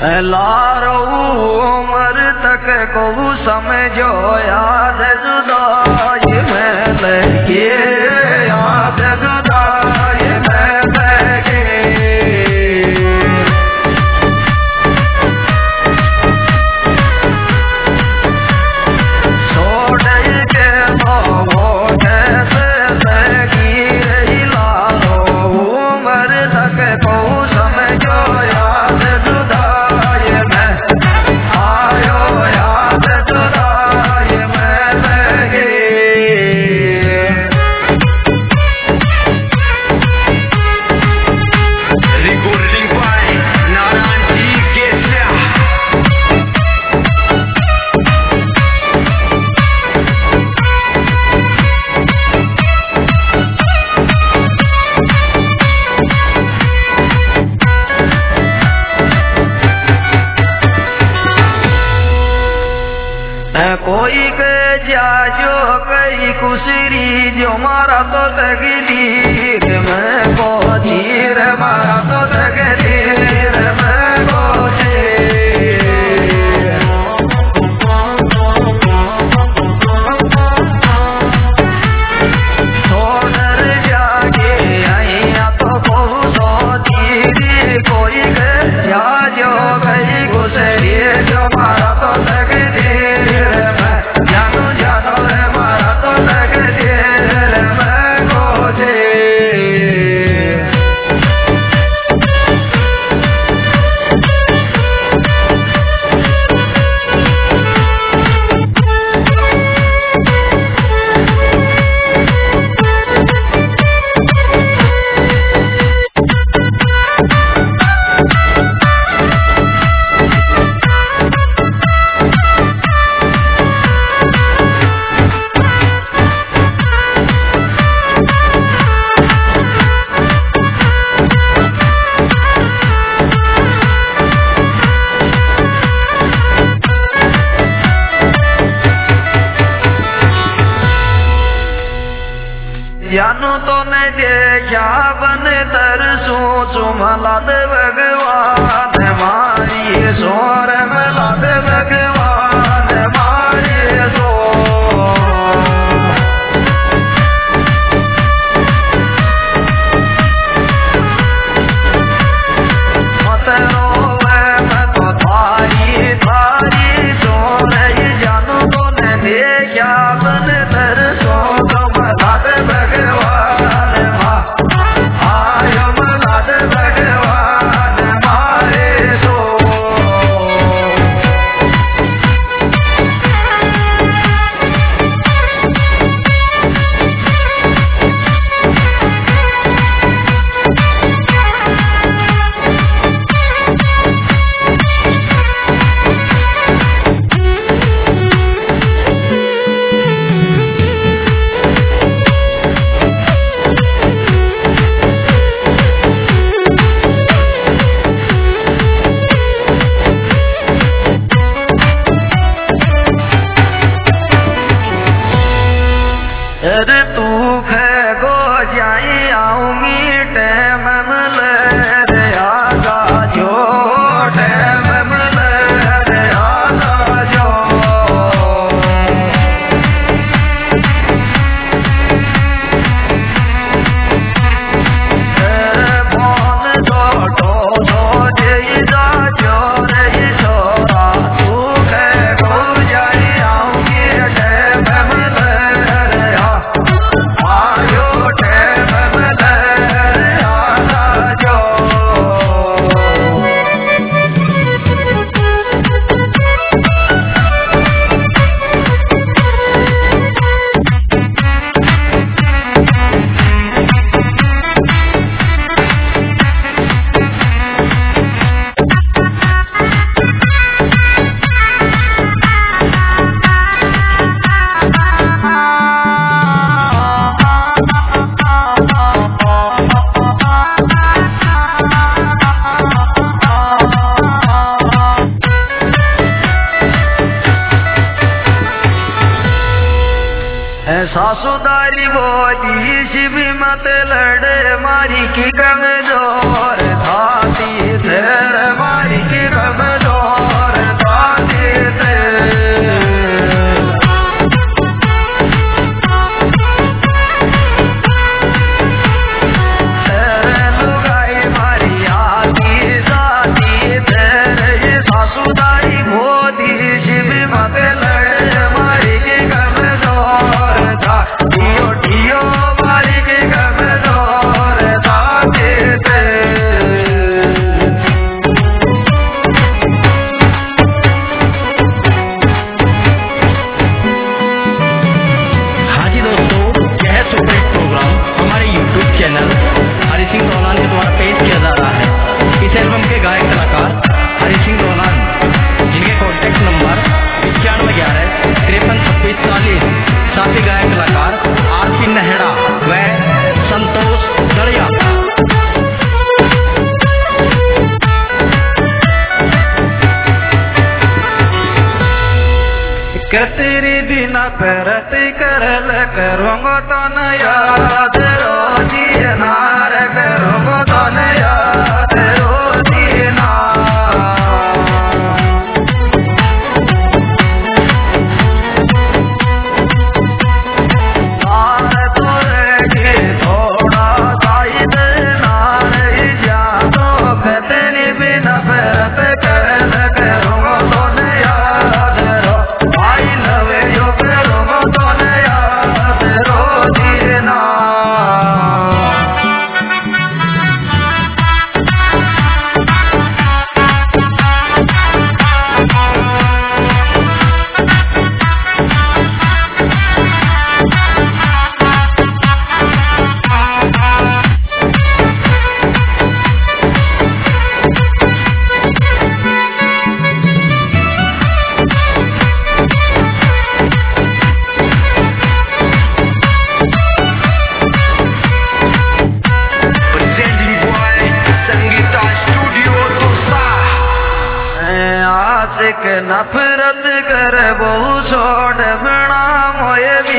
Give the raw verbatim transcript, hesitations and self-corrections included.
लारो उम्र तक को समझो याद जुदाई में लगे, याद जुदाई में लगे। छोड़ के वो कैसे लगी रही, लारो उम्र तक को समझो याद जुदाई में आयो, याद जुदाई में लगे। Recording by Naran Ji Kesya। कोई के जाजो कई कुसरी जो मारा तो तकदीर में को चीर, मारा तो तकदीर में को चीर। छोड़ जाके आइया तो बहुत चीरी, कोई के जाजो कई कुसरी जो मारा तो तकदीर जानू जानो रे मारा तो तकदीर में को जानू तो मैं देखा बन तरसू चुमला दे भगवान मारी सोर मला दे भगवान मारी सो। मत रोवे मैं तो थारी थारी सोर, जानू तो मैं देखा बन तरसू चुमला दे भगवान माँ आयो मला दे भगवान मारे सो। अरे तू गो जाई आऊंगी टैम मिले रे आगा जो, टैम मिले रे आगा जो। तेरे फोन दो दो दो जई जा जो रे छोरा, तू गो जाई आऊंगी टैम मिले रे आयो, टैम मिले रे आगा जो। सासुदारी बोली शिव मत लड़े मारी की कमजोर थाती, तेरे मारी की कमजोर तेरी बिना परती करल करूँगा तो न याद रोजी नार करूँगा तो न याद रोजी नफरत कर बहु छोड़ बिना मोए